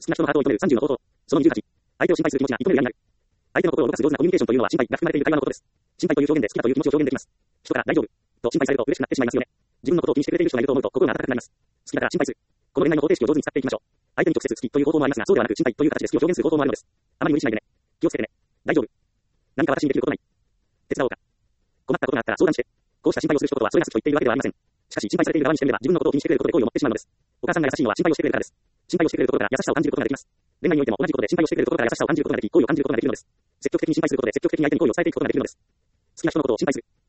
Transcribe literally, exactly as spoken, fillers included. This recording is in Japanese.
きな人のハートを射止めるさんじゅうの方法。そのにじゅうはち。相手を心配する気持ちが射止めるになる。相手の心を動かす上手なコミュニケーションというのは心配が含まれている会話のことです。心配という表現で好きだという気持ちを表現できます。人から大丈夫と心配されると嬉しくなってしまいますよね。自分のことを気にしてくれている人がいると思うと心が温かくなります。好きだから心配する。この恋愛の方程式を上手に使っていきましょう。相手に直接好きという方法もありますが、そうではなく心配という形で好きを表現する方法もあるのです。あまり無理しないでね。気をつけてね。大丈夫。何か私にできることない。手伝おうか。困ったことがあったら相談して。こうした心配をする人とはそれが好きと言っているわけではありません。しかし心配されている側にしてみれば自分のことを気にしてくれることで好意を持ってしまうのです。お母さんが優しいのは心配をしてくれるからです。心配をしてくれるところから優しさを感じることができます。恋愛においても同じことで心配をしてくれるところから優しさを感じることができ、好意を感じることができるのです。積極的に心配することで積極的に相手に好意を伝えていくことができるのです。好きな人のことを心配する。